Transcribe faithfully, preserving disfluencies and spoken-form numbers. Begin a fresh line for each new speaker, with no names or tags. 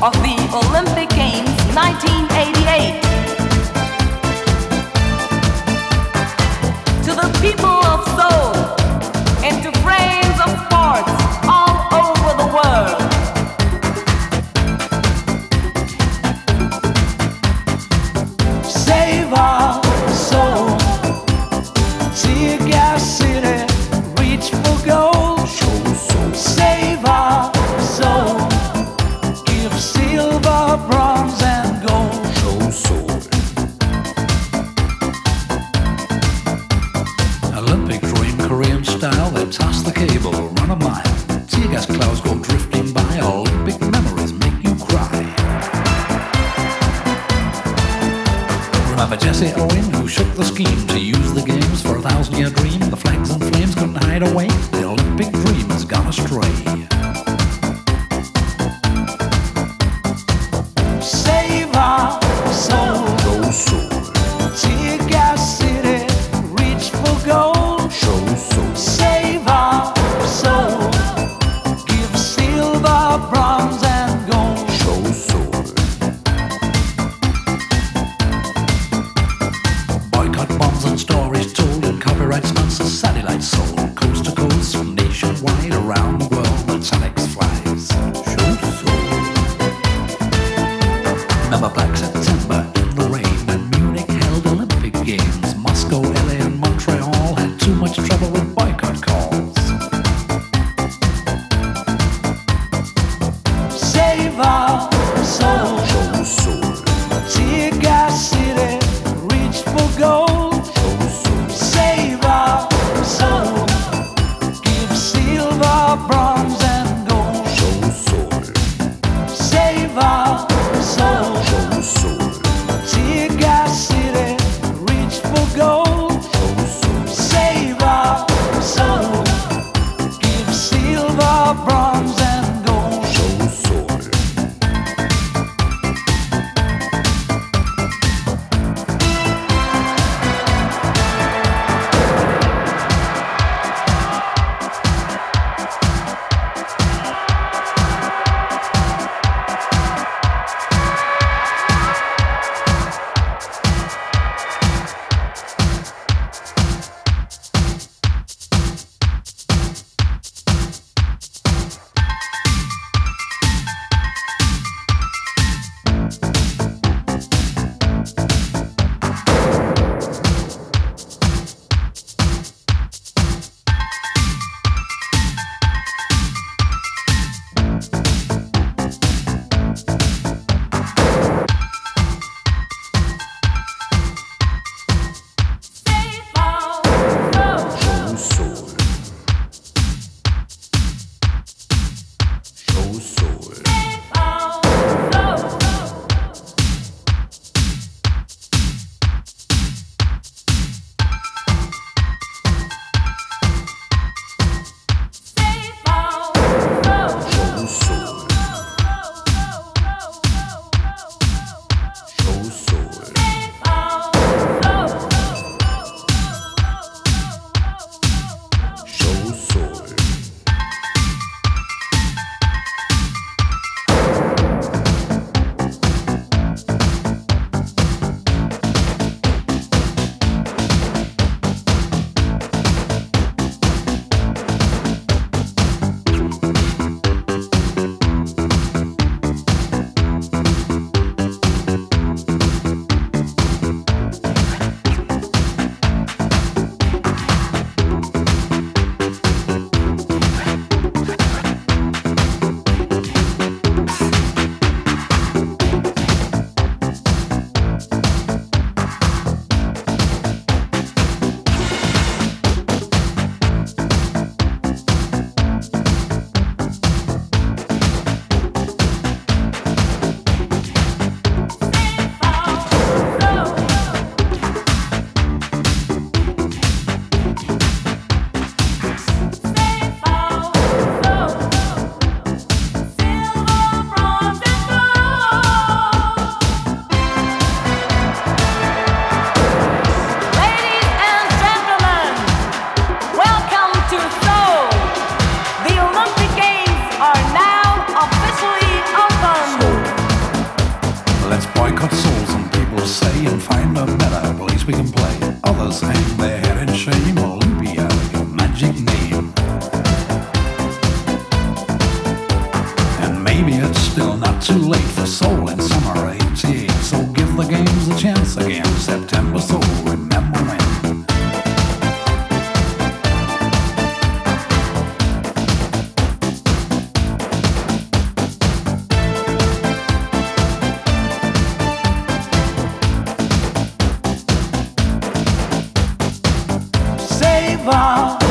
of the Olympic Games nineteen eighty-eight. To the people of Seoul and to friends of sports all over the world.
Save our soul, take our city, reach for gold. Save our soul, give silver, bronze and gold. Show soul. Olympic dream, Korean style, they toss the cable, run a mile. Tear gas clouds go drifting by, Olympic memories make you cry. Remember Jesse Owen, who shook the scheme to use the games for a thousand-year dream? The flags and flames couldn't hide away. The Olympic dream has gone astray. Save our soul, go soul. Take our city, reach for gold. Show soul. Save our soul, give silver, bronze and gold. Show soul. Boycott bombs and stories told, and copyright sponsors satellite sold. Coast to coast, nationwide, around the world, the telex flies. Show soul. Remember Black September in the rain when Munich held Olympic Games. Moscow, L A and Montreal had too much trouble with boycott calls. Save our soul, show soul. Take our city, reach for gold. Show soul. Save our soul, give silver, bronze and gold. Show soul. Save our soul, show soul. Take our city, reach for gold. Show soul. Save our others hang their head in shame. Olympia, your magic name. And maybe it's still not too late for soul in summer eighty-eight. So give the games a chance again. September soul, remember when. Save our